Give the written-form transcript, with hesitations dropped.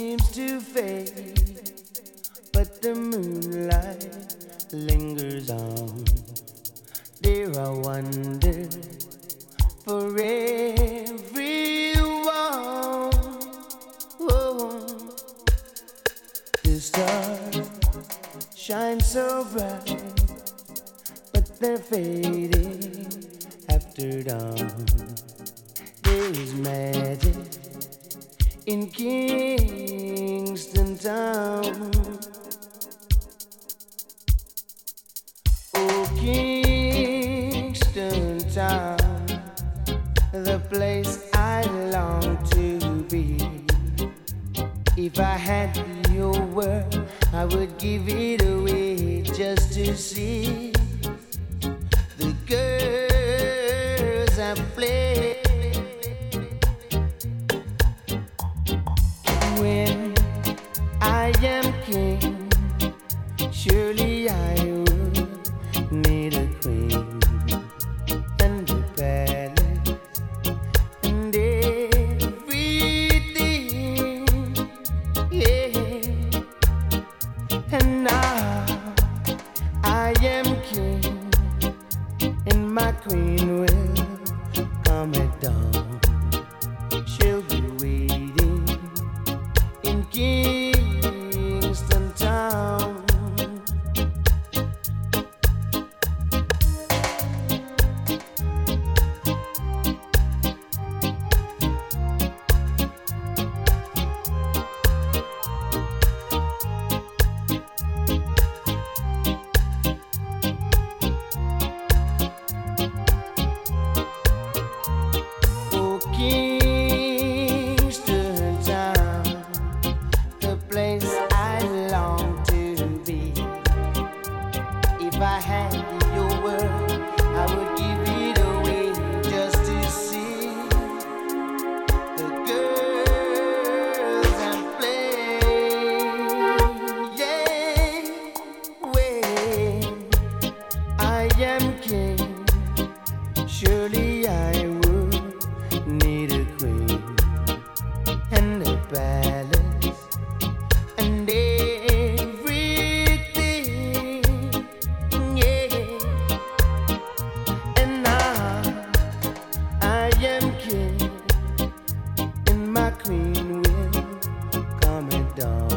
seems to fade, but the moonlight lingers on. There are wonders for everyone. Oh, the stars shine so bright, but they're fading after dawn. There is magic in Kingston Town. Oh, Kingston Town, the place I long to be. If I had your word, I would give it away just to see the girls I play. When I am king, surely I would need a queen and a palace and everything, yeah. And now I am king, and my queen will come at dawn. She'll be waiting in Kingston Town. Oh, Kingston Town, the place I long to be. If I had your word, I would give it away just to see the girls and play. Yeah, when I am king, surely I would need a queen and a palace and everything, yeah. And now I am king, and my queen will come at dawn.